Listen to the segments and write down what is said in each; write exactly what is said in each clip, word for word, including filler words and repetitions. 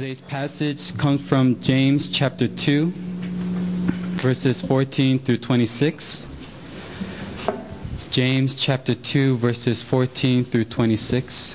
Today's passage comes from James chapter two, verses fourteen through twenty-six. James chapter two, verses fourteen through twenty-six.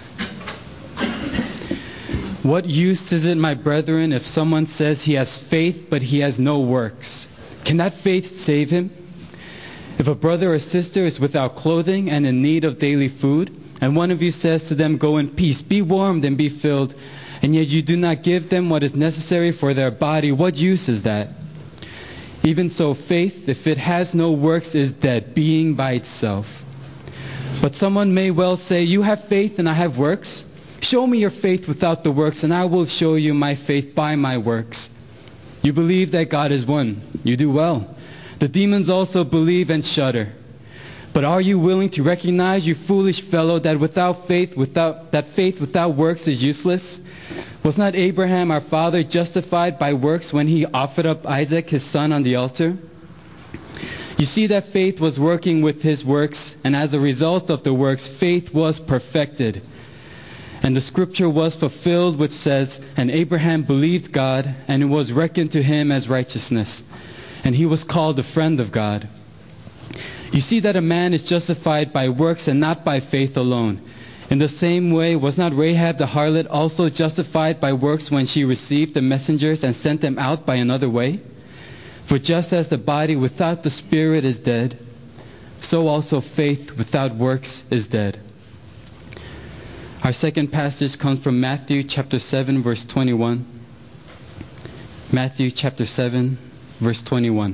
What use is it, my brethren, if someone says he has faith but he has no works? Can that faith save him? If a brother or sister is without clothing and in need of daily food, and one of you says to them, "Go in peace, be warmed and be filled," and yet you do not give them what is necessary for their body, what use is that? Even so, faith, if it has no works, is dead, being by itself. But someone may well say, "You have faith and I have works. Show me your faith without the works, and I will show you my faith by my works." You believe that God is one. You do well. The demons also believe and shudder. But are you willing to recognize, you foolish fellow, that without faith, without that faith without works is useless? Was not Abraham our father justified by works when he offered up Isaac his son on the altar? You see that faith was working with his works, and as a result of the works, faith was perfected. And the scripture was fulfilled which says, "And Abraham believed God, and it was reckoned to him as righteousness. And he was called a friend of God." You see that a man is justified by works and not by faith alone. In the same way, was not Rahab the harlot also justified by works when she received the messengers and sent them out by another way? For just as the body without the spirit is dead, so also faith without works is dead. Our second passage comes from Matthew chapter seven, verse twenty-one. Matthew chapter seven, verse twenty-one.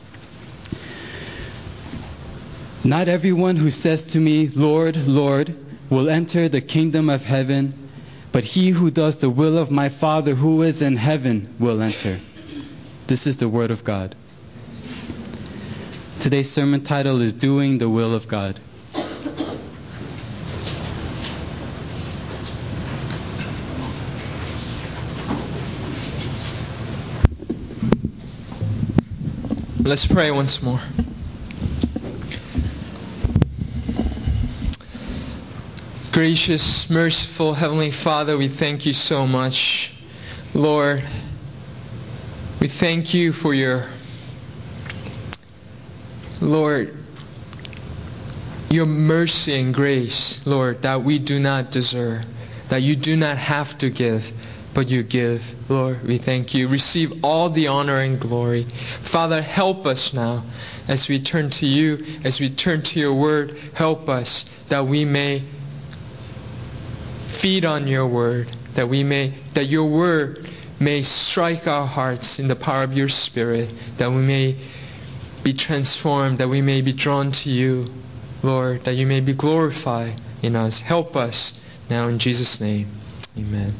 "Not everyone who says to me, 'Lord, Lord,' will enter the kingdom of heaven, but he who does the will of my Father who is in heaven will enter." This is the word of God. Today's sermon title is "Doing the Will of God." Let's pray once more. Gracious, merciful Heavenly Father, we thank you so much. Lord, we thank you for your, Lord, your mercy and grace, Lord, that we do not deserve, that you do not have to give, but you give. Lord, we thank you. Receive all the honor and glory. Father, help us now as we turn to you, as we turn to your word. Help us that we may feed on your word, that we may, that your word may strike our hearts in the power of your Spirit, that we may be transformed, that we may be drawn to you, Lord, that you may be glorified in us. Help us now in Jesus' name. Amen.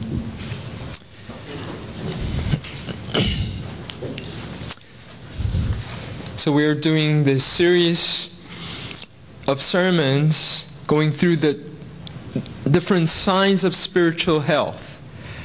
So we are doing this series of sermons going through the different signs of spiritual health.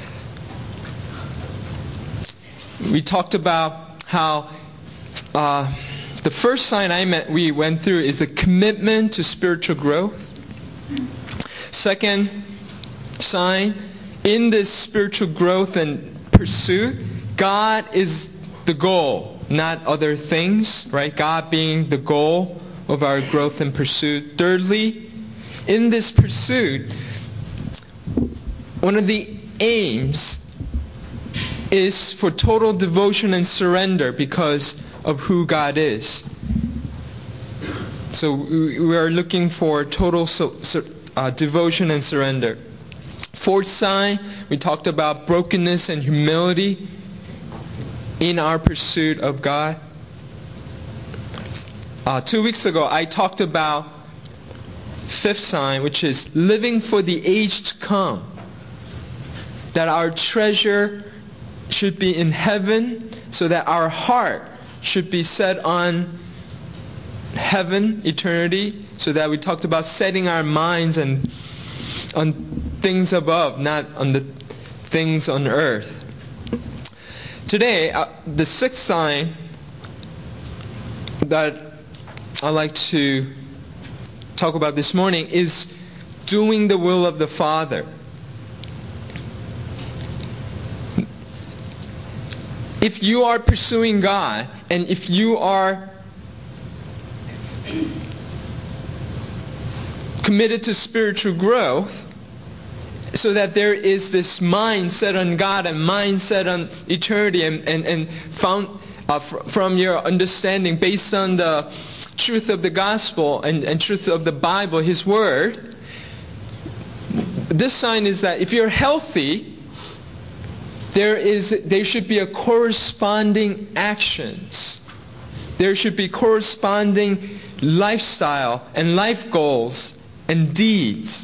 We talked about how uh, the first sign I met, we went through is a commitment to spiritual growth. Second sign, in this spiritual growth and pursuit, God is the goal, not other things, right? God being the goal of our growth and pursuit. Thirdly, in this pursuit, one of the aims is for total devotion and surrender because of who God is. So we are looking for total so, so, uh, devotion and surrender. Fourth sign, we talked about brokenness and humility in our pursuit of God. Uh, two weeks ago, I talked about fifth sign, which is living for the age to come. That our treasure should be in heaven, so that our heart should be set on heaven, eternity, so that we talked about setting our minds and on things above, not on the things on earth. Today, uh, the sixth sign that I'd like to talk about this morning is doing the will of the Father. if you are pursuing God, and if you are committed to spiritual growth, so that there is this mind set on God and mind set on eternity, and, and, and found uh, fr- from your understanding based on the truth of the gospel and, and truth of the Bible, His Word, this sign is that if you're healthy, there is there should be a corresponding actions. There should be corresponding lifestyle and life goals and deeds.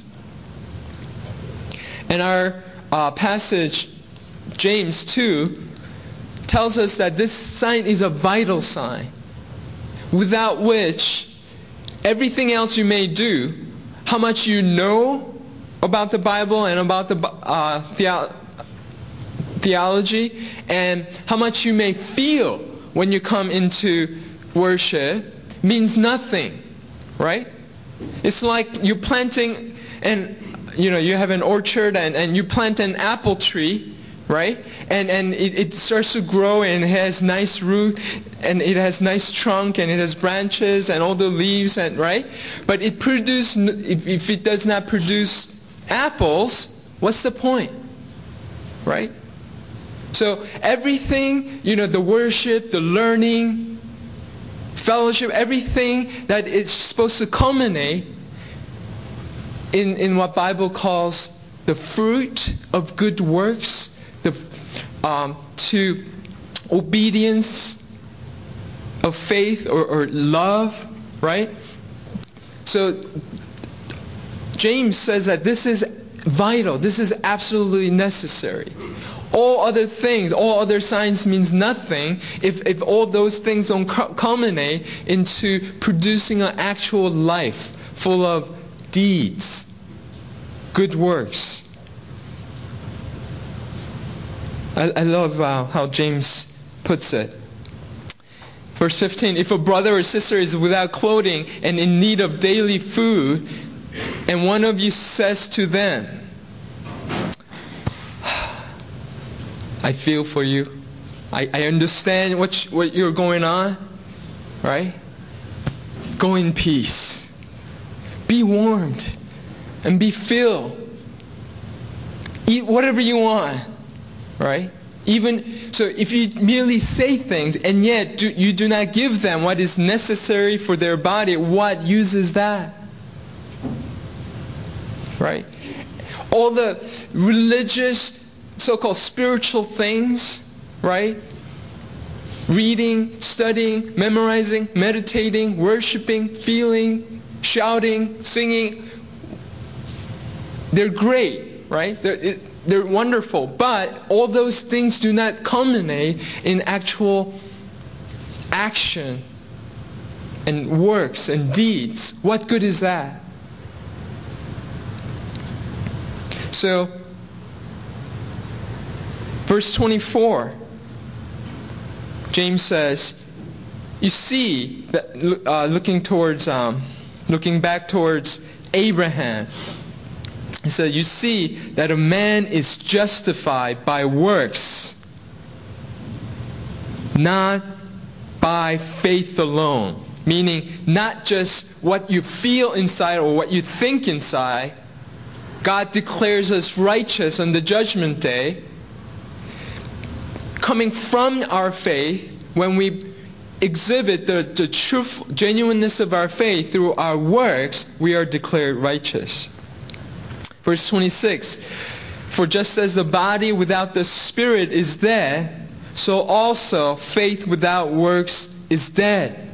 And our uh, passage, James two, tells us that this sign is a vital sign, without which everything else you may do, how much you know about the Bible and about the uh, theo- theology, and how much you may feel when you come into worship, means nothing, right? It's like you're planting, and you know, you have an orchard, and, and you plant an apple tree, right? And and it, it starts to grow, and it has nice root, and it has nice trunk, and it has branches and all the leaves, and right? But it produce if, if it does not produce apples, what's the point, right? So everything, you know, the worship, the learning, fellowship, everything that is supposed to culminate in, in what Bible calls the fruit of good works, the um, to obedience of faith or, or love, right? So James says that this is vital, this is absolutely necessary. All other things, all other signs means nothing if, if all those things don't culminate into producing an actual life full of deeds, good works. I, I love uh, how James puts it. Verse fifteen, if a brother or sister is without clothing and in need of daily food, and one of you says to them, I feel for you. I, I understand what, you, what you're going on. Right? Go in peace. Be warmed. And be filled. Eat whatever you want. Right? Even so, if you merely say things and yet do, you do not give them what is necessary for their body, what use is that? Right? All the religious, so-called spiritual things, right? Reading, studying, memorizing, meditating, worshiping, feeling, shouting, singing. They're great, right? They're, it, they're wonderful. But all those things do not culminate in actual action and works and deeds. What good is that? So, verse twenty-four, James says, you see, that uh, looking towards, um, looking back towards Abraham, he said, you see that a man is justified by works, not by faith alone. Meaning, not just what you feel inside or what you think inside. God declares us righteous on the judgment day. Coming from our faith, when we exhibit the, the truth, genuineness of our faith through our works, we are declared righteous. Verse twenty-six, for just as the body without the spirit is dead, so also faith without works is dead.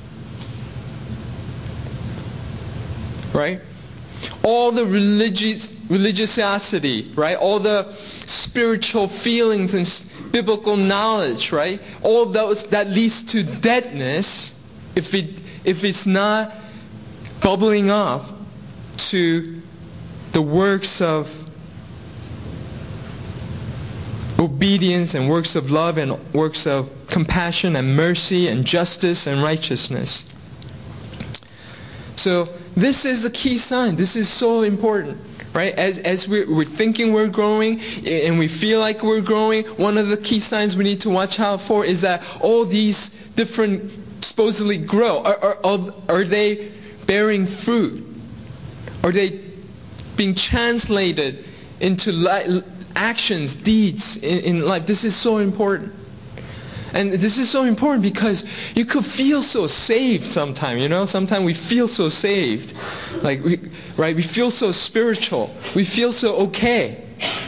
Right? All the religious religiosity, right? All the spiritual feelings and biblical knowledge, right? All those that leads to deadness, if it if it's not bubbling up to the works of obedience and works of love and works of compassion and mercy and justice and righteousness. So this is a key sign. This is so important, right? As as we're, we're thinking we're growing and we feel like we're growing, one of the key signs we need to watch out for is that all these different supposedly grow. Are, are, are they bearing fruit? Are they being translated into li- actions, deeds in, in life? This is so important. And this is so important because you could feel so saved sometimes, you know? Sometimes we feel so saved. Like, we, right? We feel so spiritual. We feel so okay.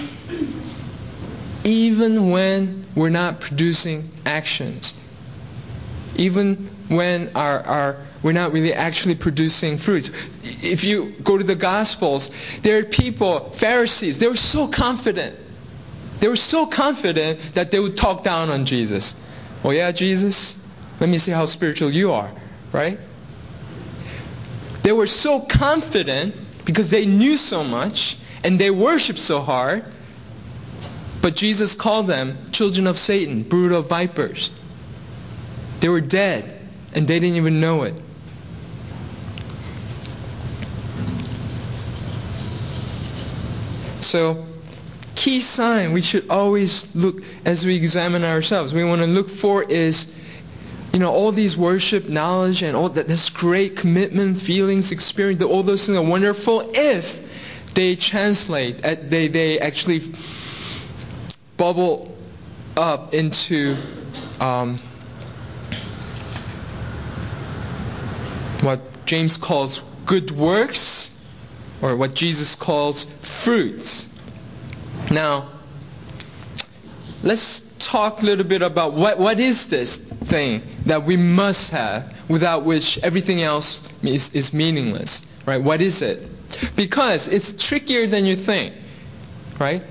Even when we're not producing actions. Even when our, our we're not really actually producing fruits. If you go to the Gospels, there are people, Pharisees, they were so confident. They were so confident that they would talk down on Jesus. Oh yeah, Jesus? Let me see how spiritual you are, right? They were so confident because they knew so much and they worshiped so hard. But Jesus called them children of Satan, brood of vipers. They were dead and they didn't even know it. So, key sign we should always look as we examine ourselves. We want to look for is, you know, all these worship, knowledge, and all that. This great commitment, feelings, experience. All those things are wonderful if they translate. They they actually bubble up into um, what James calls good works, or what Jesus calls fruits. Now, let's talk a little bit about what, what is this thing that we must have, without which everything else is, is meaningless, right? What is it? Because it's trickier than you think, right?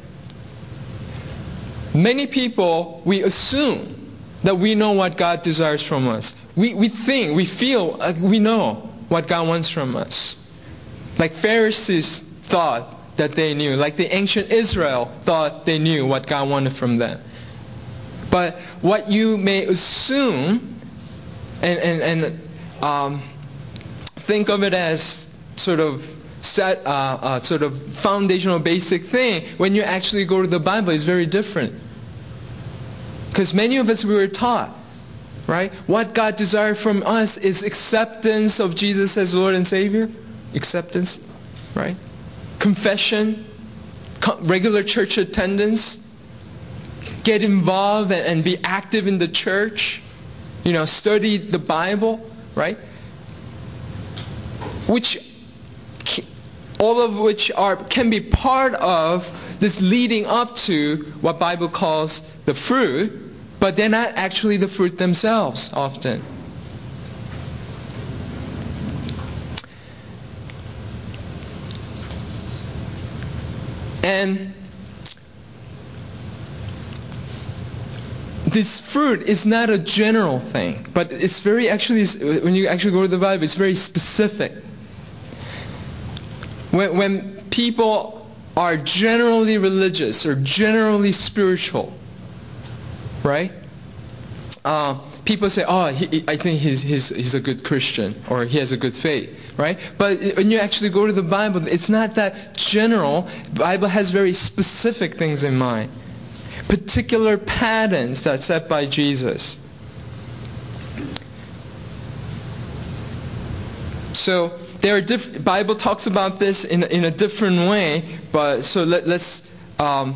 Many people, we assume that we know what God desires from us. We, we think, we feel like we know what God wants from us. Like Pharisees thought that they knew. Like the ancient Israel thought they knew what God wanted from them. But what you may assume and, and, and um, think of it as sort of set, uh, uh, sort of foundational basic thing, when you actually go to the Bible, is very different. Because many of us, we were taught, right? What God desired from us is acceptance of Jesus as Lord and Savior. Acceptance, right? Confession, regular church attendance, get involved and be active in the church, you know, study the Bible, right? Which, all of which are can be part of this leading up to what Bible calls the fruit, but they're not actually the fruit themselves often. And this fruit is not a general thing, but it's very actually, when you actually go to the Bible, it's very specific. When, when people are generally religious or generally spiritual, right? Uh, people say, oh, he, I think he's, he's, he's a good Christian, or he has a good faith, right? But when you actually go to the Bible, it's not that general. The Bible has very specific things in mind. Particular patterns that's set by Jesus. So there are diff- Bible talks about this in, in a different way, but so let, let's um,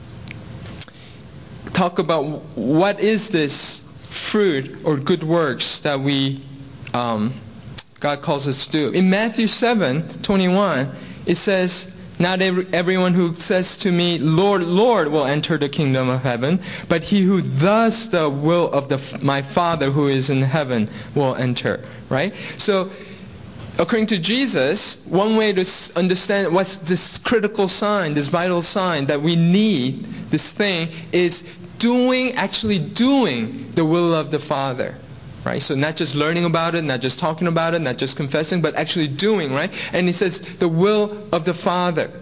talk about what is this fruit or good works that we um, God calls us to do. In Matthew seven twenty-one, it says, "Not every, everyone who says to me, 'Lord, Lord,' will enter the kingdom of heaven, but he who does the will of the, my Father who is in heaven will enter." Right? So, according to Jesus, one way to understand what's this critical sign, this vital sign that we need, this thing, is doing, actually doing the will of the Father. Right? So not just learning about it, not just talking about it, not just confessing, but actually doing, right? And he says, the will of the Father.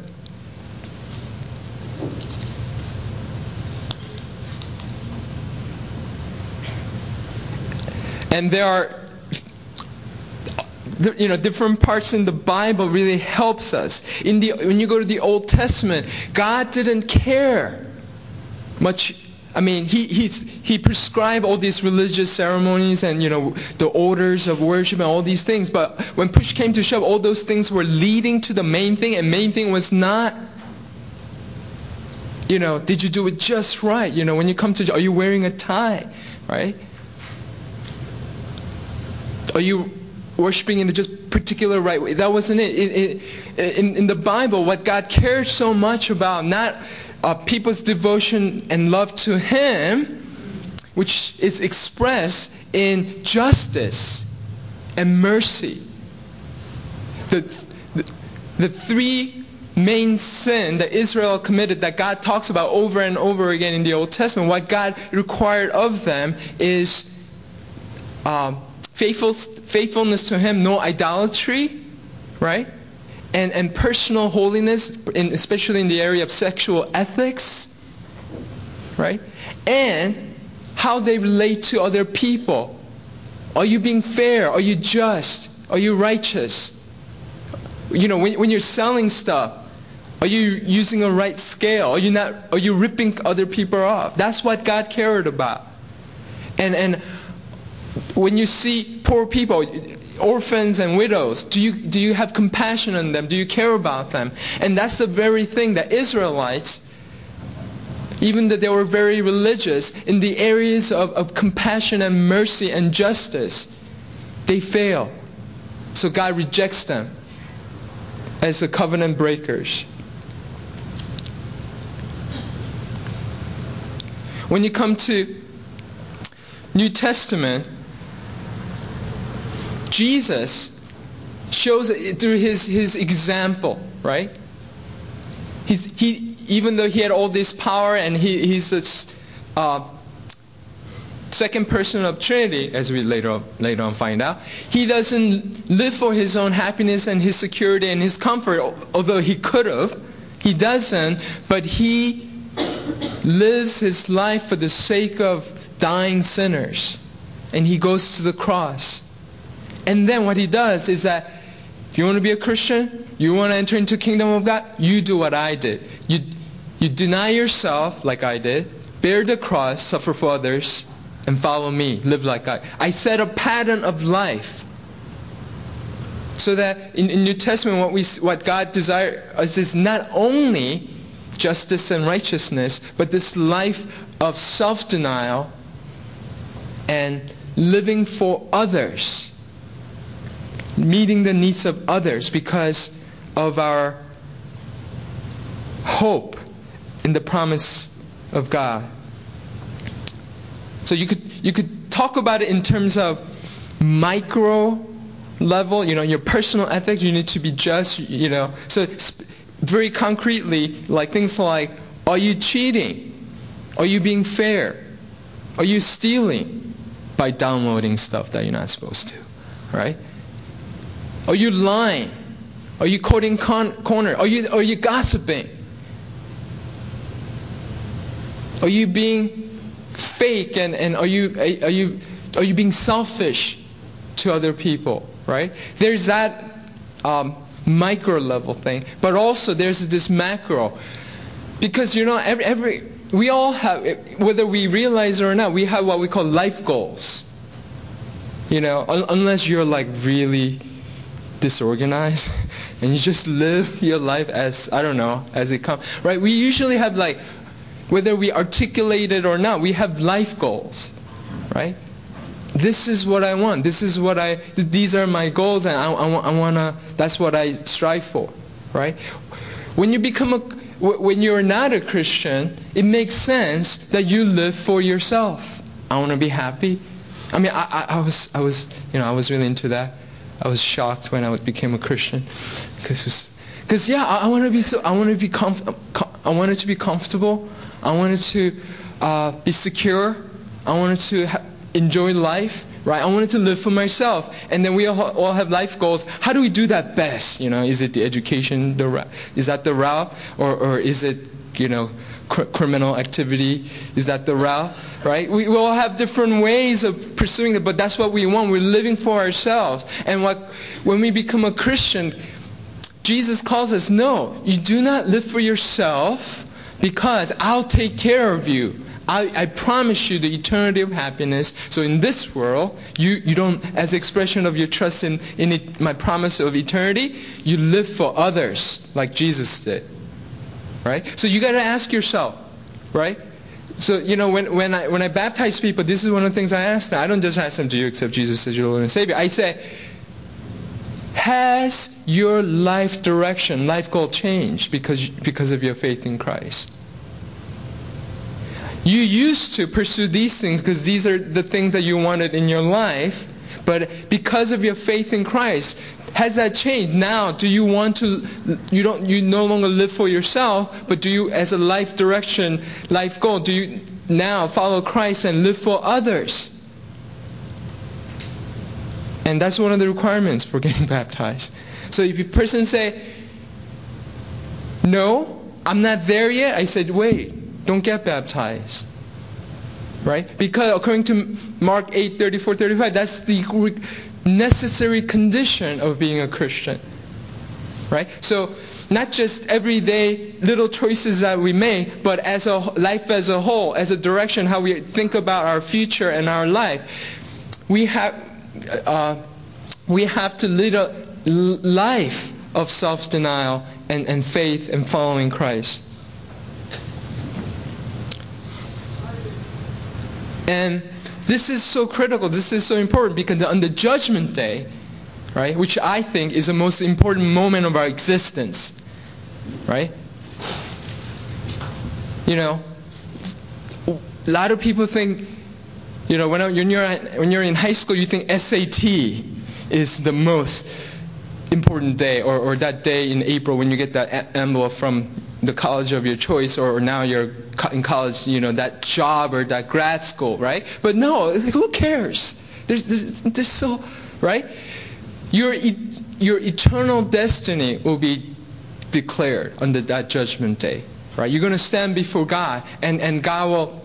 And there are the, you know, different parts in the Bible really helps us. In the, when you go to the Old Testament, God didn't care much. I mean, he, he, he prescribed all these religious ceremonies and, you know, the orders of worship and all these things. But when push came to shove, all those things were leading to the main thing. And main thing was not, you know, did you do it just right? You know, when you come to, are you wearing a tie? Right? Are you worshiping in a just particular right way? That wasn't it. In, in, in the Bible, what God cared so much about, not uh, people's devotion and love to Him, which is expressed in justice and mercy. The, the, the three main sin that Israel committed that God talks about over and over again in the Old Testament, what God required of them is um, faithful, faithfulness to Him, no idolatry, right? And, and personal holiness, in, especially in the area of sexual ethics, right? And how they relate to other people. Are you being fair? Are you just? Are you righteous? You know, when, when you're selling stuff, are you using a right scale? Are you not? Are you ripping other people off? That's what God cared about. And and when you see poor people, orphans and widows, do you do you have compassion on them? Do you care about them? And that's the very thing that Israelites, even though they were very religious, in the areas of, of compassion and mercy and justice, they fail. So God rejects them as the covenant breakers. When you come to New Testament, Jesus shows it through his, his example, right? He's, he, even though he had all this power and he, he's a uh, second person of Trinity, as we later on, later on find out, he doesn't live for his own happiness and his security and his comfort, although he could have. He doesn't, but he lives his life for the sake of dying sinners. And he goes to the cross. And then what he does is that, if you want to be a Christian, you want to enter into the kingdom of God, you do what I did. You, you deny yourself like I did, bear the cross, suffer for others, and follow me. Live like I. I set a pattern of life. So that in, in New Testament, what we what God desires is not only justice and righteousness, but this life of self-denial and living for others, meeting the needs of others because of our hope in the promise of God. So you could you could talk about it in terms of micro level, you know, your personal ethics, you need to be just, you know. So very concretely, like things like, are you cheating? Are you being fair? Are you stealing by downloading stuff that you're not supposed to? Right? Are you lying? Are you cutting con- corner? Are you are you gossiping? Are you being fake and, and are you are you are you being selfish to other people? Right? There's that um, micro level thing, but also there's this macro, because you know every every we all have, whether we realize it or not, we have what we call life goals. You know, un- unless you're like really disorganized and you just live your life as, I don't know, as it comes, right? We usually have, like, whether we articulate it or not, we have life goals, right? This is what I want. This is what I, these are my goals, and I, I, I want to, that's what I strive for, right? When you become a, when you're not a Christian, it makes sense that you live for yourself. I want to be happy. I mean, I, I, I was, I was, you know, I was really into that. I was shocked when I became a Christian, because, because yeah, I, I want to be so, I want to be comf- I wanted to be comfortable. I wanted to uh, be secure. I wanted to ha- enjoy life, right? I wanted to live for myself. And then we all, all have life goals. How do we do that best? You know, is it the education? The ra- is that the route, or or is it, you know, cr- criminal activity? Is that the route? Right? We, we all have different ways of pursuing it, but that's what we want. We're living for ourselves. And what, when we become a Christian, Jesus calls us, no, you do not live for yourself, because I'll take care of you. I, I promise you the eternity of happiness. So in this world, you, you don't, as expression of your trust in, in it, my promise of eternity, you live for others like Jesus did. Right? So you got to ask yourself, right? So, you know, when, when, I, when I baptize people, this is one of the things I ask them. I don't just ask them, do you accept Jesus as your Lord and Savior? I say, has your life direction, life goal changed because, because of your faith in Christ? You used to pursue these things because these are the things that you wanted in your life, but because of your faith in Christ, has that changed? Now, do you want to, you don't, you no longer live for yourself, but do you, as a life direction, life goal, do you now follow Christ and live for others? And that's one of the requirements for getting baptized. So if a person say, no, I'm not there yet, I said, wait, don't get baptized. Right? Because according to Mark eight, thirty-four, thirty-five, that's the necessary condition of being a Christian. Right? So not just everyday little choices that we make, but as a life as a whole, as a direction, how we think about our future and our life. We have uh, we have to lead a life of self-denial and, and faith and following Christ. And this is so critical, this is so important, because on the judgment day, right, which I think is the most important moment of our existence, right? You know, a lot of people think, you know, when you're when you're in high school, you think S A T is the most important day, or, or that day in April when you get that envelope from the college of your choice, or now you're in college, you know, that job or that grad school, right? But no, who cares? There's, there's, there's so, right? Your your eternal destiny will be declared on the, that judgment day, right? You're going to stand before God, and, and God will,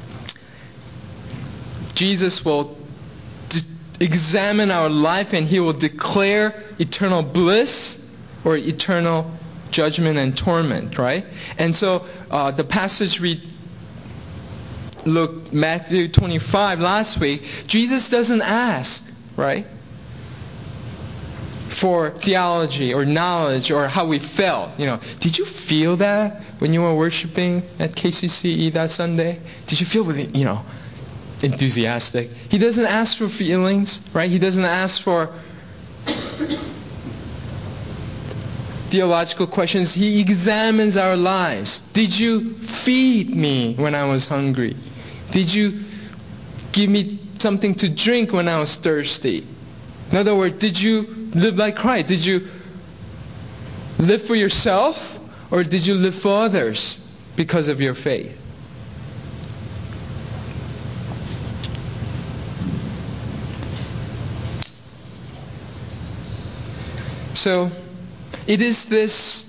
Jesus will de- examine our life, and He will declare eternal bliss or eternal judgment and torment, right? And so uh, the passage we looked, Matthew twenty-five last week, Jesus doesn't ask, right, for theology or knowledge or how we felt. You know, did you feel that when you were worshiping at K C C E that Sunday? Did you feel, you know, enthusiastic? He doesn't ask for feelings, right? He doesn't ask for theological questions. He examines our lives. Did you feed me when I was hungry? Did you give me something to drink when I was thirsty? In other words, did you live like Christ? Did you live for yourself, or did you live for others because of your faith? So, it is this,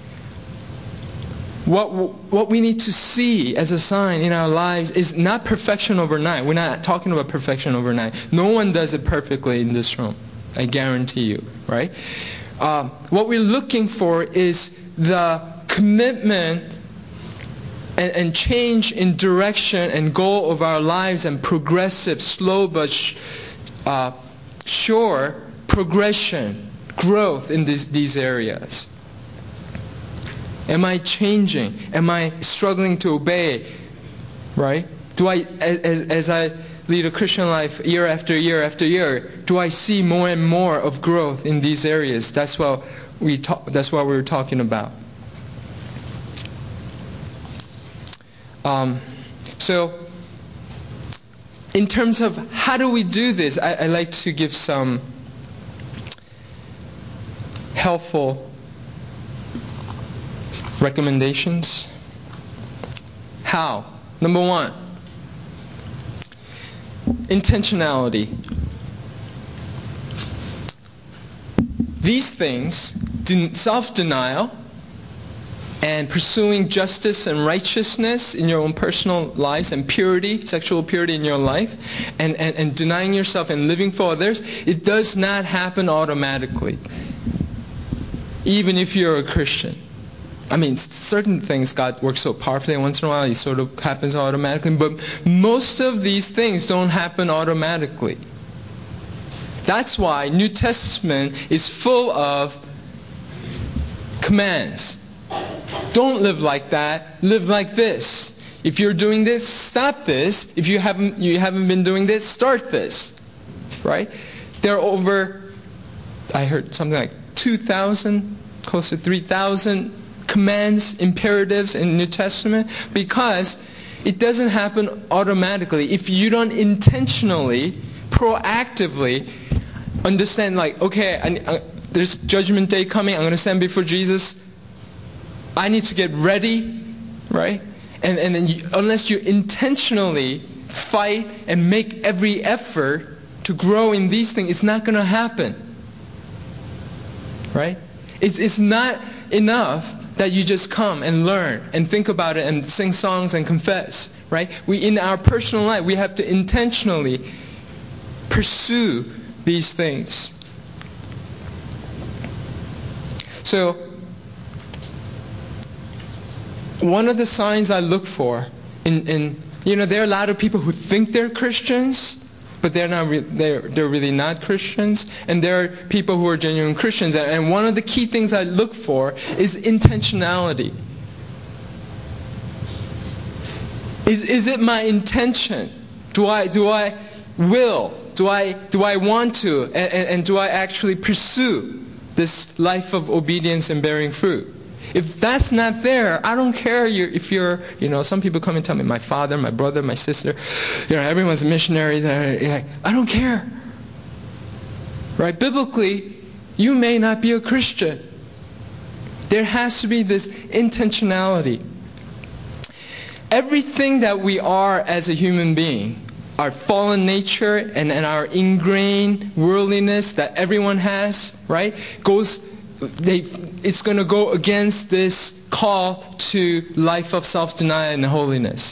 what what we need to see as a sign in our lives is not perfection overnight. We're not talking about perfection overnight. No one does it perfectly in this room. I guarantee you, right? Uh, what we're looking for is the commitment and, and change in direction and goal of our lives, and progressive, slow but sh- uh, sure progression, growth in these, these areas. Am I changing? Am I struggling to obey? Right? Do I, as, as I lead a Christian life year after year after year, do I see more and more of growth in these areas? That's what we talk, that's what we were talking about. Um, so, in terms of how do we do this, I, I like to give some helpful recommendations. How? Number one, intentionality. These things, self-denial, and pursuing justice and righteousness in your own personal lives, and purity, sexual purity in your life, and, and, and denying yourself and living for others, it does not happen automatically. Even if you're a Christian. I mean, certain things God works so powerfully, and once in a while it sort of happens automatically, but most of these things don't happen automatically. That's why New Testament is full of commands. Don't live like that. Live like this. If you're doing this, stop this. If you haven't you haven't been doing this, start this. Right? There are over, I heard something like two thousand, close to three thousand commands, imperatives in the New Testament, because it doesn't happen automatically. If you don't intentionally, proactively understand, like, okay, I, I, there's Judgment Day coming, I'm going to stand before Jesus, I need to get ready, right? And, and then you, unless you intentionally fight and make every effort to grow in these things, it's not going to happen, right? It's, it's not enough that you just come and learn and think about it and sing songs and confess, right? We, in our personal life, we have to intentionally pursue these things. So, one of the signs I look for in, in you know, there are a lot of people who think they're Christians, but they're not. Re- they're they're really not Christians, and there are people who are genuine Christians. And, and one of the key things I look for is intentionality. Is is it my intention? Do I do I will? Do I do I want to? And, and, and do I actually pursue this life of obedience and bearing fruit? If that's not there, I don't care you're, if you're, you know, some people come and tell me, my father, my brother, my sister, you know, everyone's a missionary. Like, I don't care. Right? Biblically, you may not be a Christian. There has to be this intentionality. Everything that we are as a human being, our fallen nature and, and our ingrained worldliness that everyone has, right, goes... They, it's going to go against this call to life of self-denial and holiness.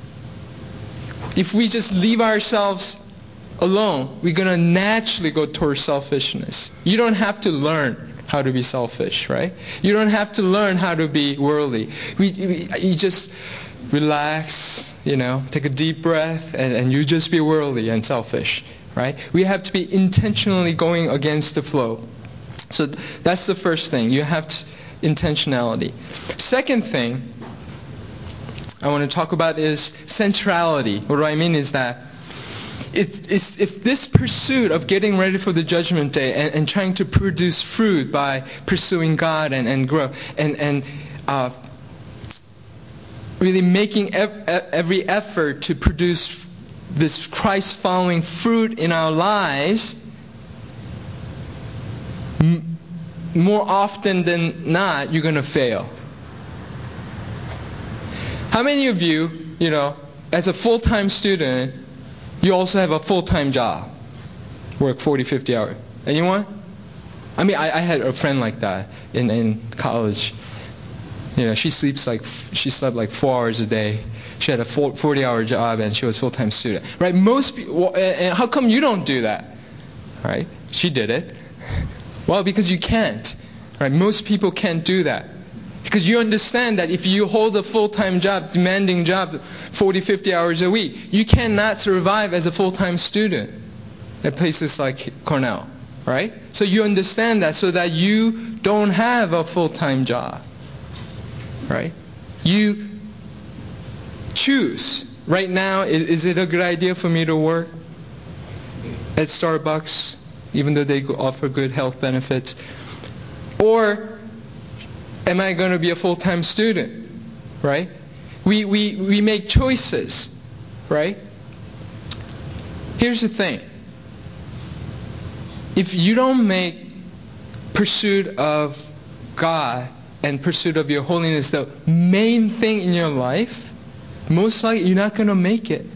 If we just leave ourselves alone, we're going to naturally go towards selfishness. You don't have to learn how to be selfish, right? You don't have to learn how to be worldly. We, we, you just relax, you know, take a deep breath, and, and you just be worldly and selfish, right? We have to be intentionally going against the flow. So that's the first thing. You have to, intentionality. Second thing I want to talk about is centrality. What do I mean is that it's, it's, if this pursuit of getting ready for the Judgment Day and, and trying to produce fruit by pursuing God and, and grow and, and uh, really making ev- every effort to produce this Christ-following fruit in our lives, more often than not, you're going to fail. How many of you, you know, as a full-time student, you also have a full-time job? Work forty, fifty hours. Anyone? I mean, I, I had a friend like that in, in college. You know, she sleeps like, she slept like four hours a day. She had a forty-hour job and she was a full-time student. Right? Most people, and how come you don't do that? Right? She did it. Well, because you can't. Right? Most people can't do that. Because you understand that if you hold a full-time job, demanding job, forty, fifty hours a week, you cannot survive as a full-time student at places like Cornell. Right? So you understand that so that you don't have a full-time job. Right? You choose. Right now, is, is it a good idea for me to work at Starbucks, even though they offer good health benefits? Or am I going to be a full-time student? Right? We, we, we make choices. Right? Here's the thing. If you don't make pursuit of God and pursuit of your holiness the main thing in your life, most likely you're not going to make it.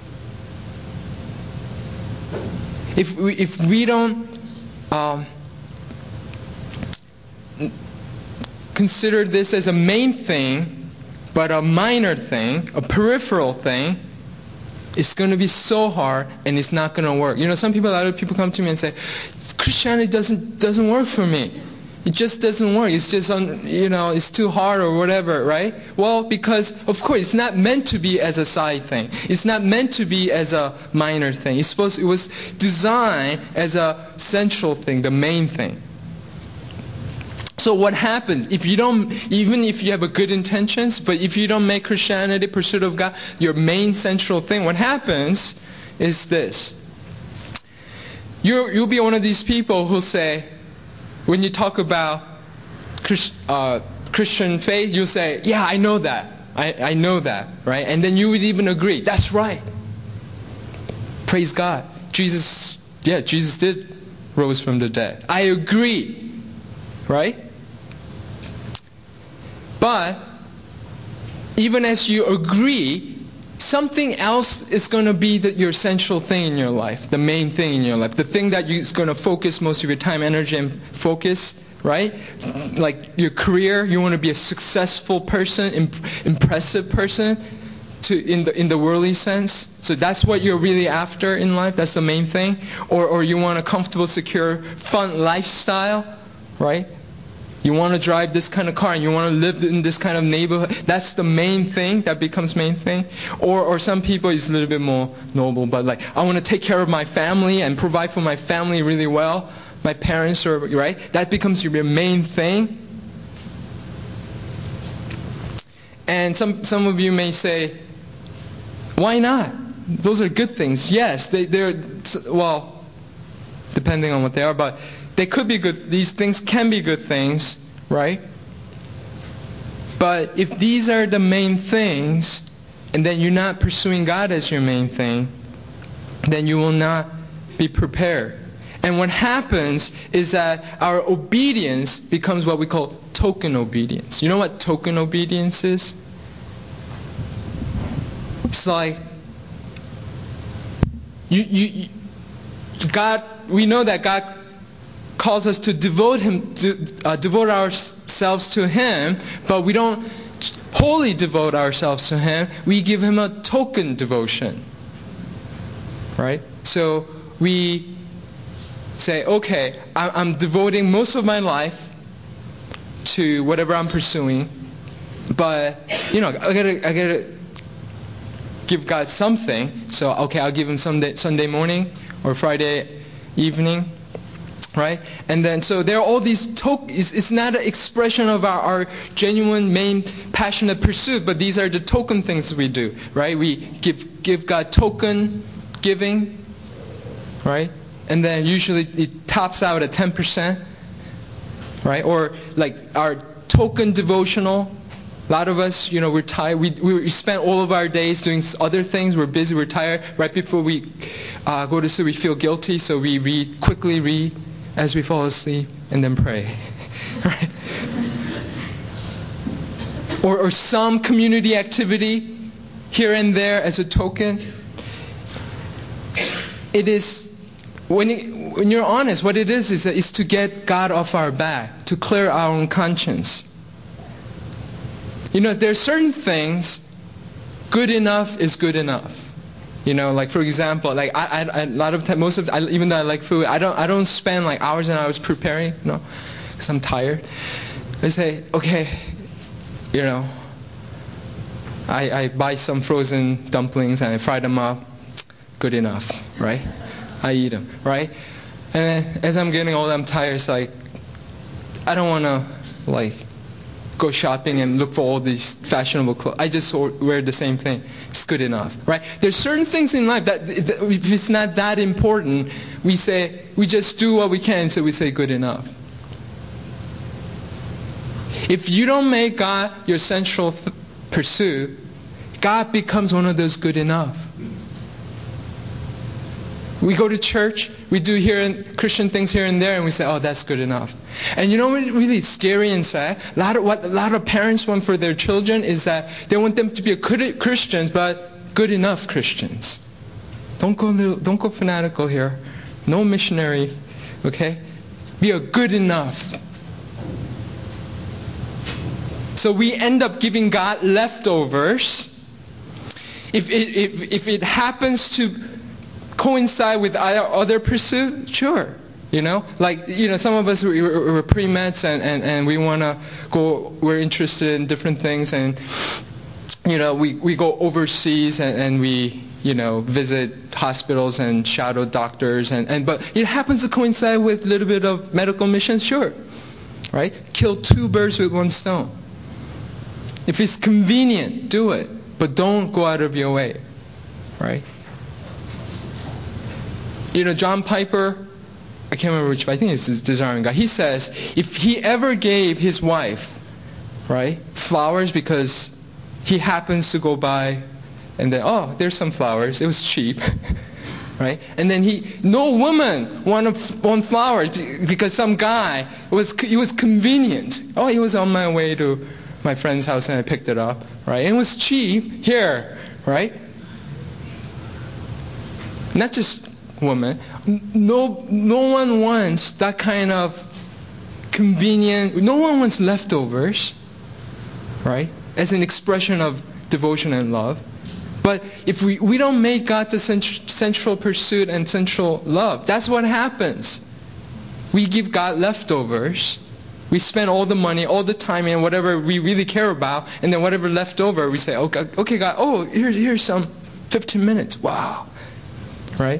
If we, if we don't um, consider this as a main thing, but a minor thing, a peripheral thing, it's going to be so hard and it's not going to work. You know, some people, a lot of people come to me and say, Christianity doesn't doesn't work for me. It just doesn't work. It's just, un, you know, it's too hard or whatever, right? Well, because, of course, it's not meant to be as a side thing. It's not meant to be as a minor thing. It's supposed, it was designed as a central thing, the main thing. So what happens if you don't, even if you have a good intentions, but if you don't make Christianity, pursuit of God, your main central thing, what happens is this. You're, you'll be one of these people who'll say, when you talk about Christ, uh, Christian faith, you'll say, yeah, I know that. I, I know that, right? And then you would even agree, that's right. Praise God. Jesus, yeah, Jesus did rose from the dead. I agree, right? But even as you agree, something else is going to be the, your central thing in your life, the main thing in your life, the thing that is going to focus most of your time, energy, and focus, right? Like your career, you want to be a successful person, imp- impressive person, to in the in the worldly sense. So that's what you're really after in life. That's the main thing. Or or you want a comfortable, secure, fun lifestyle, right? You want to drive this kind of car and you want to live in this kind of neighborhood. That's the main thing that becomes main thing. Or or some people it's a little bit more noble, but like I want to take care of my family and provide for my family really well. My parents are right. That becomes your main thing. And some some of you may say, why not? Those are good things. Yes, they they're well, depending on what they are, but they could be good. These things can be good things, right? But if these are the main things, and then you're not pursuing God as your main thing, then you will not be prepared. And what happens is that our obedience becomes what we call token obedience. You know what token obedience is? It's like you, you, you God. We know that God calls us to devote him to uh, devote ourselves to Him, but we don't wholly devote ourselves to Him. We give Him a token devotion, right? So we say, okay, I'm devoting most of my life to whatever I'm pursuing, but you know, I gotta, I gotta give God something. So okay, I'll give Him Sunday, Sunday morning or Friday evening. Right? And then, so there are all these tokens. It's, it's not an expression of our, our genuine, main, passionate pursuit, but these are the token things we do. Right? We give give God token giving. Right? And then usually it tops out at ten percent. Right? Or like our token devotional. A lot of us, you know, we're tired. We, we spend all of our days doing other things. We're busy. We're tired. Right before we uh, go to sleep, we feel guilty, so we read, quickly read as we fall asleep, and then pray. Right? Or, or some community activity here and there as a token. It is, when, it, when you're honest, what it is is, is to get God off our back, to clear our own conscience. You know, there are certain things, good enough is good enough. You know, like for example, like I, I, a lot of time, most of, I, even though I like food, I don't, I don't spend like hours and hours preparing, you know, because I'm tired. I say, okay, you know, I, I buy some frozen dumplings and I fry them up, good enough, right? I eat them, right? And then, as I'm getting old, I'm tired. It's like, I don't want to, like, go shopping and look for all these fashionable clothes. I just wear the same thing. It's good enough, right? There's certain things in life that, that if it's not that important, we say, we just do what we can, so we say good enough. If you don't make God your central th- pursuit, God becomes one of those good enough. We go to church, we do here and Christian things here and there, and we say, oh, that's good enough. And you know what really scary and sad? A lot of what a lot of parents want for their children is that they want them to be a good Christians, but good enough Christians. Don't go little, don't go fanatical here. No missionary, okay? Be a good enough. So we end up giving God leftovers. If it, if, if it happens to coincide with our other pursuit, sure. You know, like, you know, some of us, we, we're pre-meds and, and, and we want to go, we're interested in different things, and, you know, we, we go overseas and, and we, you know, visit hospitals and shadow doctors, and, and but it happens to coincide with a little bit of medical mission, sure. Right? Kill two birds with one stone. If it's convenient, do it. But don't go out of your way. Right? You know, John Piper, I can't remember which, but I think it's Desiring God. He says, if he ever gave his wife, right, flowers because he happens to go by and then, oh, there's some flowers. It was cheap. Right? And then he, no woman wanted want flowers because some guy, it was, it was convenient. Oh, he was on my way to my friend's house and I picked it up. Right? And it was cheap. Here. Right? Not just woman. No, no one wants that kind of convenient, no one wants leftovers, right? As an expression of devotion and love. But if we, we don't make God the cent- central pursuit and central love, that's what happens. We give God leftovers. We spend all the money, all the time in whatever we really care about, and then whatever left over, we say, okay, okay God, oh, here, here's some fifteen minutes. Wow. Right?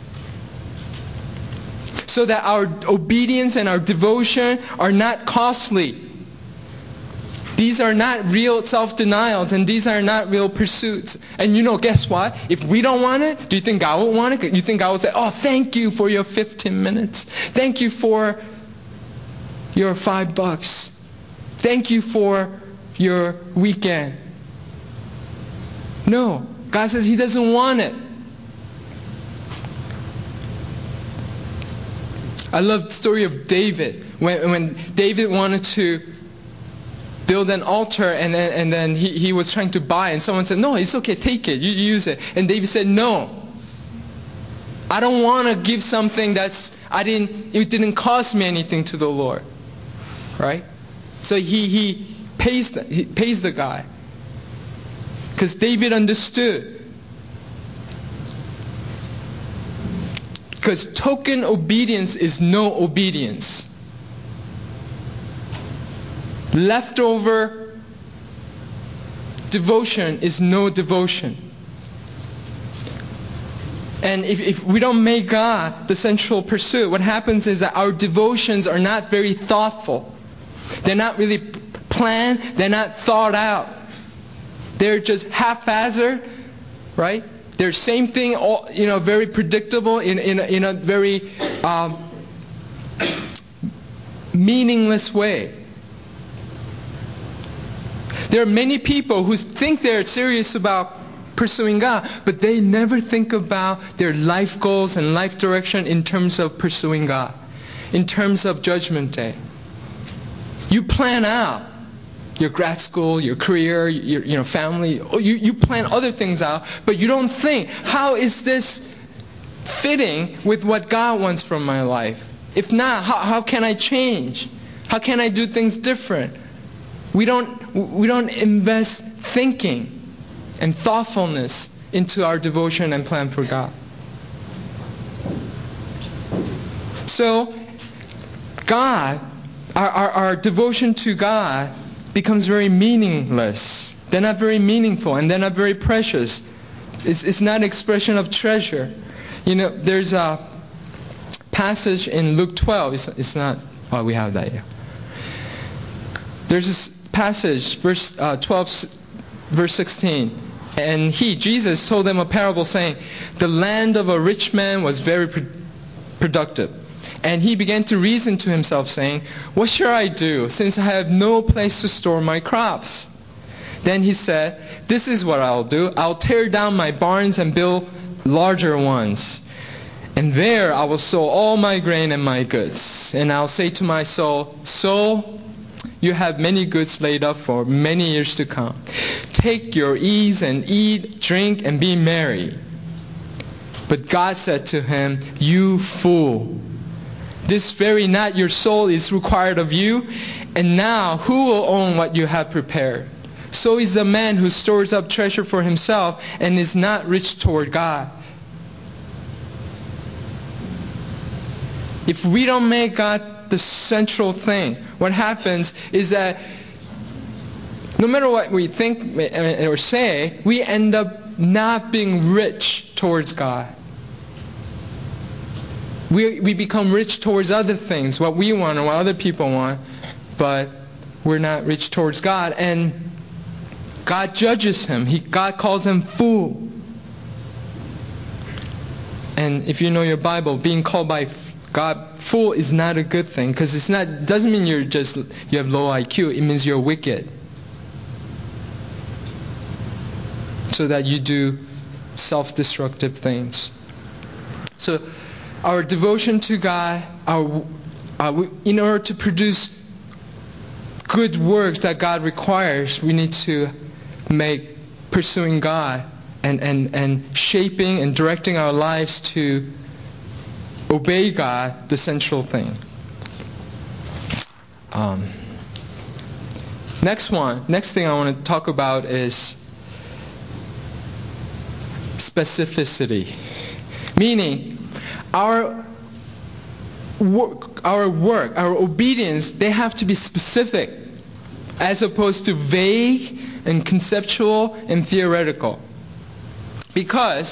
So that our obedience and our devotion are not costly. These are not real self-denials, and these are not real pursuits. And you know, guess what? If we don't want it, do you think God would want it? You think God would say, oh, thank you for your fifteen minutes. Thank you for your five bucks. Thank you for your weekend. No. God says He doesn't want it. I love the story of David. When, when David wanted to build an altar, and then, and then he, he was trying to buy, and someone said, no, it's okay, take it, you use it. And David said, no. I don't want to give something that's, I didn't, it didn't cost me anything to the Lord. Right? So he, he pays the, he pays the guy. Because David understood. Because token obedience is no obedience. Leftover devotion is no devotion. And if, if we don't make God the central pursuit, what happens is that our devotions are not very thoughtful. They're not really planned. They're not thought out. They're just haphazard, right? They're same thing, all, you know, very predictable in in a, in a very um, meaningless way. There are many people who think they're serious about pursuing God, but they never think about their life goals and life direction in terms of pursuing God, in terms of Judgment Day. You plan out your grad school, your career, your you know family. You, you plan other things out, but you don't think, how is this fitting with what God wants from my life? If not, how, how can I change? How can I do things different? We don't we don't invest thinking and thoughtfulness into our devotion and plan for God. So, God, our, our, our devotion to God becomes very meaningless. They're not very meaningful, and they're not very precious. It's, it's not an expression of treasure. You know, there's a passage in Luke twelve. It's, it's not, oh, we have that, yeah. There's this passage, verse uh, twelve, verse sixteen. And he, Jesus, told them a parable saying, the land of a rich man was very pro- productive. And he began to reason to himself, saying, what shall I do, since I have no place to store my crops? Then he said, this is what I'll do. I'll tear down my barns and build larger ones. And there I will sow all my grain and my goods. And I'll say to my soul, soul, you have many goods laid up for many years to come. Take your ease and eat, drink, and be merry. But God said to him, you fool, This very night your soul is required of you, and now who will own what you have prepared? So is the man who stores up treasure for himself and is not rich toward God. If we don't make God the central thing, what happens is that no matter what we think or say, we end up not being rich towards God. We, we become rich towards other things, what we want or what other people want, but we're not rich towards God. And God judges him. He, God calls him fool. And if you know your Bible, being called by God fool is not a good thing, because it's not doesn't mean you're just you have low I Q. It means you're wicked. So that you do self-destructive things. So our devotion to God, our, our, in order to produce good works that God requires, we need to make pursuing God and, and, and shaping and directing our lives to obey God the central thing. Um, next one, next thing I want to talk about is specificity. Meaning, our work, our work, our obedience, they have to be specific as opposed to vague and conceptual and theoretical. Because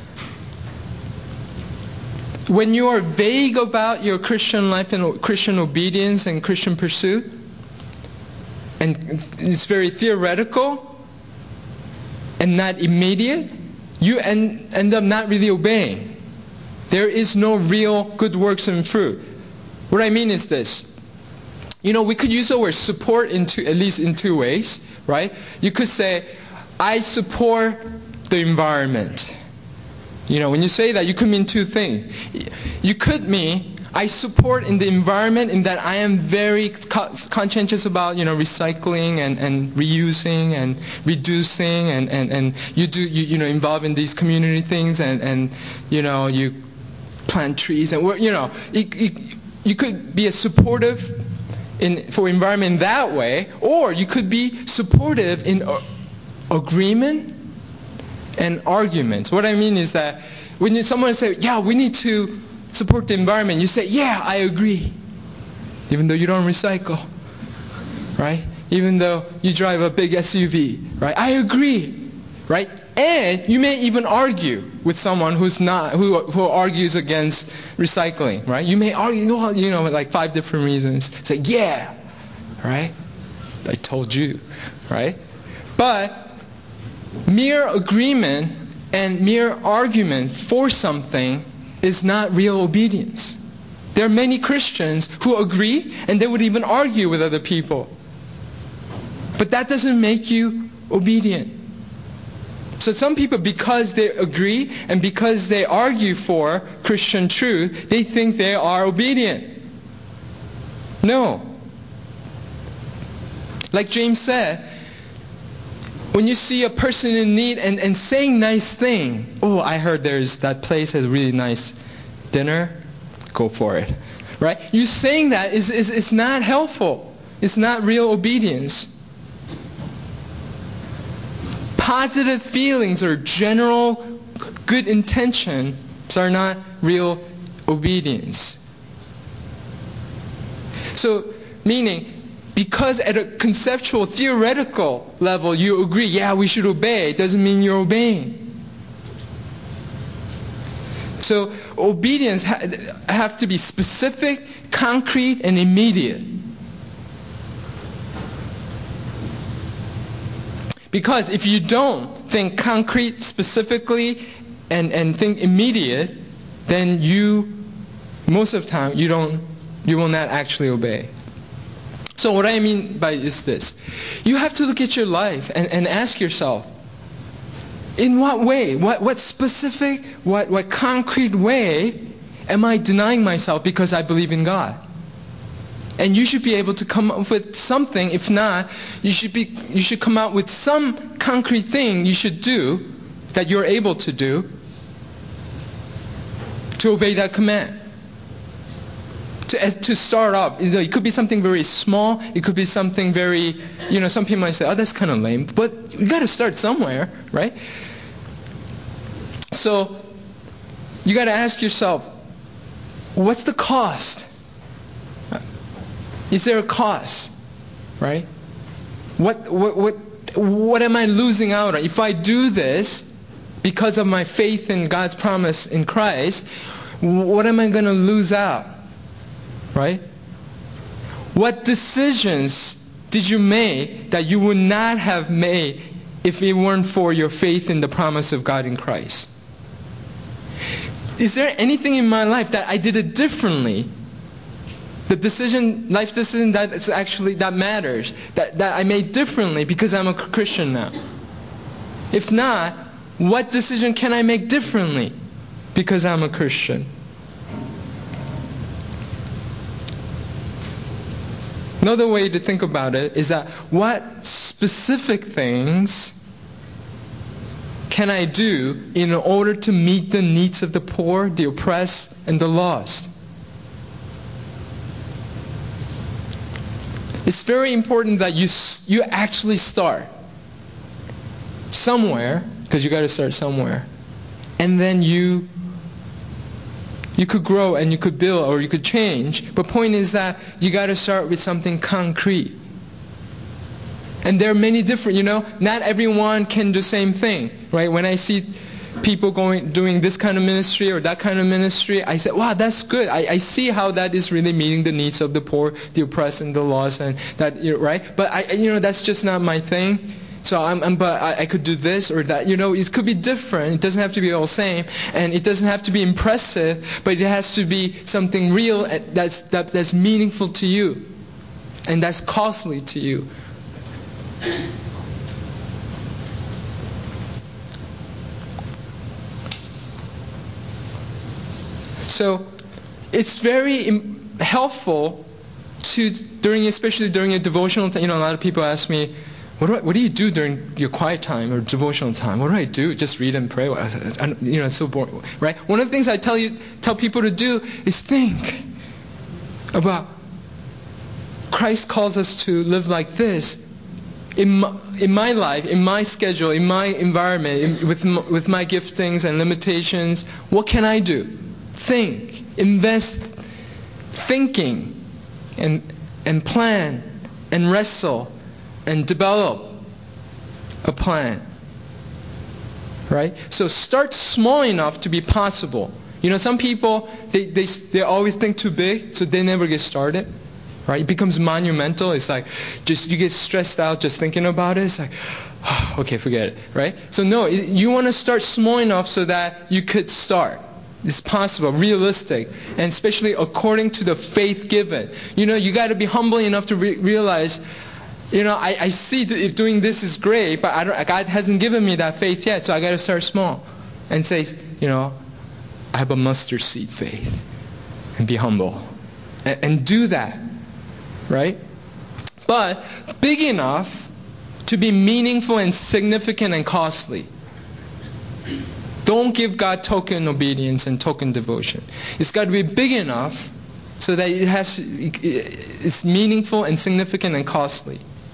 when you are vague about your Christian life and Christian obedience and Christian pursuit, and it's very theoretical and not immediate, you end, end up not really obeying. There is no real good works and fruit. What I mean is this. You know, we could use the word support in two, at least in two ways, right? You could say, I support the environment. You know, when you say that, you could mean two things. You could mean, I support in the environment in that I am very conscientious about, you know, recycling and, and reusing and reducing and, and, and you do, you, you know, involve in these community things and, and you know, you plant trees and, you know, it, it, you could be a supportive in, for environment that way, or you could be supportive in uh, agreement and arguments. What I mean is that when you, someone says, yeah, we need to support the environment, you say, yeah, I agree. Even though you don't recycle, right? Even though you drive a big S U V, right? I agree, right? And you may even argue with someone who's not, who who argues against recycling, right? You may argue, you know, like five different reasons. Say, yeah, right? I told you, right? But mere agreement and mere argument for something is not real obedience. There are many Christians who agree and they would even argue with other people. But that doesn't make you obedient. So some people, because they agree and because they argue for Christian truth, they think they are obedient. No. Like James said, when you see a person in need and, and saying nice thing, oh, I heard there's that place has really nice dinner, go for it. Right? You saying that is, is, is not helpful. It's not real obedience. Positive feelings or general good intentions are not real obedience. So, meaning, because at a conceptual, theoretical level you agree, yeah, we should obey, doesn't mean you're obeying. So, obedience ha- have to be specific, concrete, and immediate. Because if you don't think concrete, specifically, and, and think immediate, then you, most of the time, you don't, you will not actually obey. So what I mean by is this. You have to look at your life and, and ask yourself, in what way, what, what specific, what, what concrete way am I denying myself because I believe in God? And you should be able to come up with something. If not, you should be you should come out with some concrete thing you should do that you're able to do to obey that command. to to start up. It could be something very small. It could be something very, you know, some people might say, oh, that's kind of lame. But you got to start somewhere, right? So you got to ask yourself, what's the cost? Is there a cost, right? What what what what am I losing out on if I do this because of my faith in God's promise in Christ? What am I going to lose out, right? What decisions did you make that you would not have made if it weren't for your faith in the promise of God in Christ? Is there anything in my life that I did it differently? The decision, life decision that is actually that matters, that, that I made differently because I'm a Christian now. If not, what decision can I make differently because I'm a Christian? Another way to think about it is that what specific things can I do in order to meet the needs of the poor, the oppressed, and the lost? It's very important that you you actually start somewhere, because you got to start somewhere, and then you you could grow and you could build or you could change. But point is that you got to start with something concrete. And there are many different, you know, not everyone can do the same thing, right? When I see people going doing this kind of ministry or that kind of ministry, I say, wow, that's good. I, I see how that is really meeting the needs of the poor, the oppressed, and the lost, and that, you know, right? But I, you know, that's just not my thing. So I'm, I'm but I, I could do this or that. You know, it could be different. It doesn't have to be all the same, and it doesn't have to be impressive, but it has to be something real that's that, that's meaningful to you, and that's costly to you. So it's very im- helpful to during, especially during a devotional time. You know, a lot of people ask me, "What do I, what do you do during your quiet time or devotional time? What do I do? Just read and pray." I, I, you know, it's so boring, right? One of the things I tell you, tell people to do is think about Christ calls us to live like this. In my, in my life, in my schedule, in my environment, in, with my, with my giftings and limitations, what can I do? Think, invest thinking, and and plan, and wrestle, and develop a plan. Right? So start small enough to be possible. You know, some people they they they always think too big, so they never get started. Right? It becomes monumental. It's like just you get stressed out just thinking about it. It's like, oh, okay, forget it. Right? So no, you want to start small enough so that you could start. It's possible, realistic, and especially according to the faith given. You know, you got to be humble enough to re- realize, you know, I, I see that if doing this is great, but I don't, God hasn't given me that faith yet, so I got to start small, and say, you know, I have a mustard seed faith, and be humble, and, and do that, right? But big enough to be meaningful and significant and costly. Don't give God token obedience and token devotion. It's got to be big enough so that it has it's meaningful and significant and costly.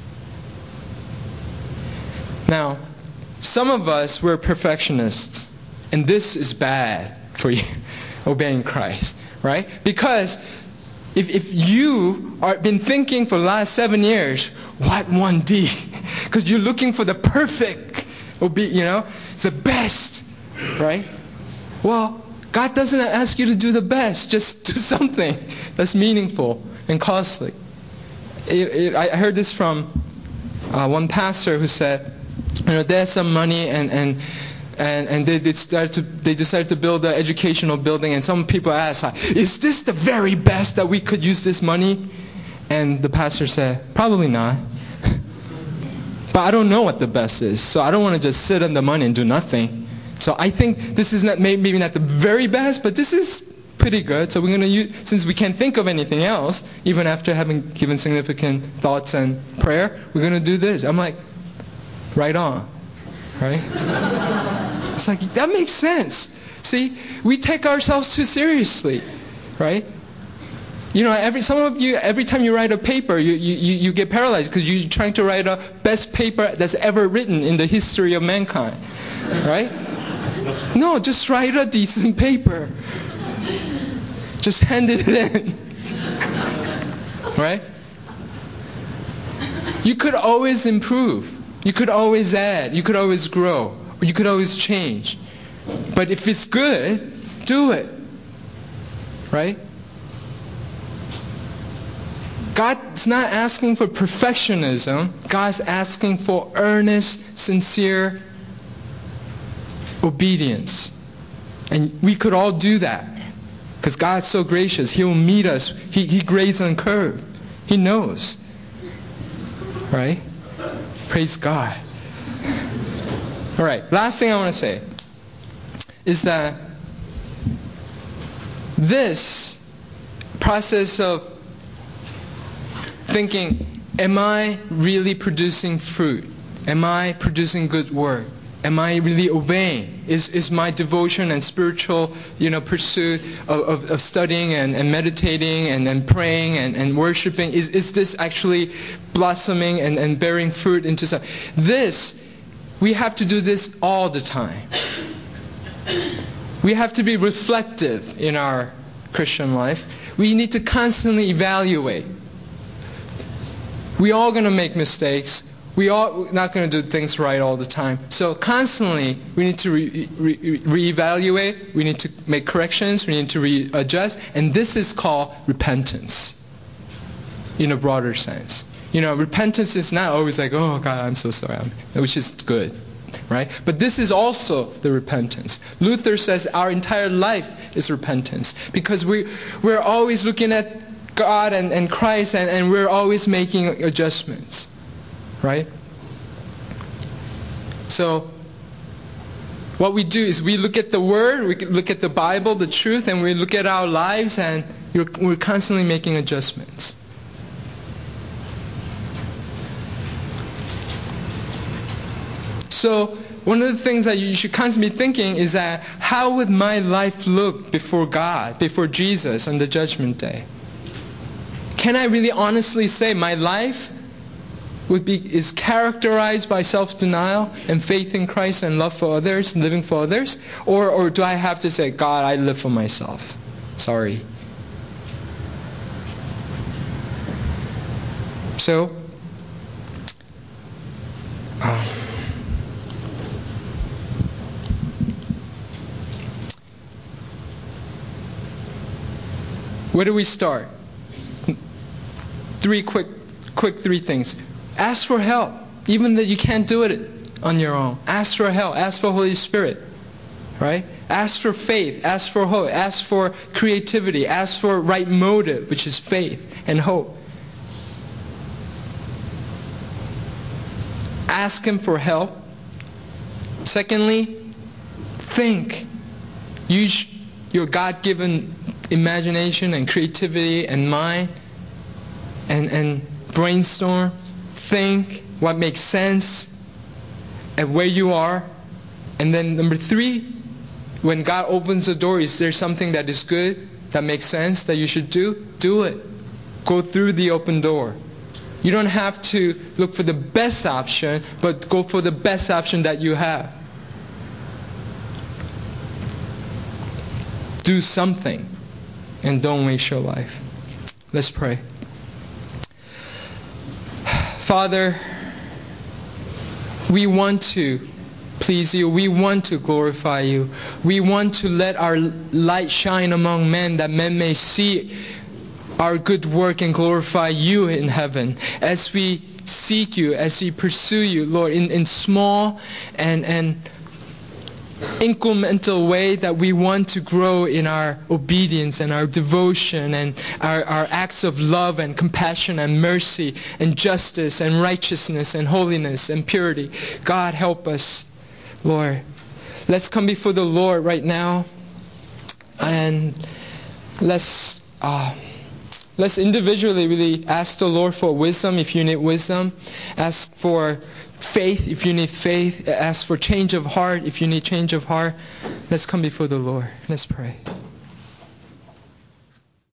Now, some of us, we're perfectionists, and this is bad for you, obeying Christ, right? Because if if you are been thinking for the last seven years, what one D? Because you're looking for the perfect, obe- you know, it's the best. Right? Well, God doesn't ask you to do the best. Just do something that's meaningful and costly. It, it, I heard this from uh, one pastor who said, you know, they had some money and and and, and they, they started to they decided to build an educational building, and some people asked, "Is this the very best that we could use this money?" And the pastor said, "Probably not." But I don't know what the best is, so I don't want to just sit on the money and do nothing. So I think this is not maybe not the very best, but this is pretty good. So we're going to use, since we can't think of anything else, even after having given significant thoughts and prayer, we're going to do this. I'm like, right on, right? It's like, that makes sense. See, we take ourselves too seriously, right? You know, every some of you, every time you write a paper, you, you, you get paralyzed because you're trying to write a best paper that's ever written in the history of mankind. Right? No, just write a decent paper. Just hand it in. Right? You could always improve. You could always add. You could always grow. You could always change. But if it's good, do it. Right? God's not asking for perfectionism. God's asking for earnest, sincere obedience. And we could all do that. Because God's so gracious. He'll meet us. He, he grades on curve. He knows. Right? Praise God. All right. Last thing I want to say is that this process of thinking, am I really producing fruit? Am I producing good work? Am I really obeying? Is is my devotion and spiritual, you know, pursuit of, of, of studying and, and meditating and, and praying and, and worshiping, is, is this actually blossoming and, and bearing fruit into something? This, we have to do this all the time. We have to be reflective in our Christian life. We need to constantly evaluate. We all going to make mistakes. We all not going to do things right all the time. So constantly, we need to re- re- reevaluate. We need to make corrections. We need to readjust. And this is called repentance, in a broader sense. You know, repentance is not always like, oh God, I'm so sorry, which is good, right? But this is also the repentance. Luther says our entire life is repentance because we we're always looking at God and, and Christ, and, and we're always making adjustments. Right? So, what we do is we look at the Word, we look at the Bible, the truth, and we look at our lives, and we're constantly making adjustments. So, one of the things that you should constantly be thinking is that, how would my life look before God, before Jesus on the Judgment Day? Can I really honestly say my life would be is characterized by self-denial and faith in Christ and love for others and living for others? Or or do I have to say, God, I live for myself? Sorry. So, um, where do we start? Three quick, quick three things. Ask for help, even that you can't do it on your own. Ask for help. Ask for Holy Spirit, right? Ask for faith. Ask for hope. Ask for creativity. Ask for right motive, which is faith and hope. Ask Him for help. Secondly, think. Use your God-given imagination and creativity and mind, and and brainstorm. Think what makes sense at where you are. And then number three, when God opens the door, is there something that is good, that makes sense, that you should do? Do it. Go through the open door. You don't have to look for the best option, but go for the best option that you have. Do something and don't waste your life. Let's pray. Father, we want to please you. We want to glorify you. We want to let our light shine among men, that men may see our good work and glorify you in heaven. As we seek you, as we pursue you, Lord, in, in small and, and incremental way, that we want to grow in our obedience and our devotion and our, our acts of love and compassion and mercy and justice and righteousness and holiness and purity. God, help us, Lord. Let's come before the Lord right now, and let's uh, let's individually really ask the Lord for wisdom if you need wisdom. Ask for faith if you need faith. Ask for change of heart if you need change of heart. Let's come before the Lord. Let's pray.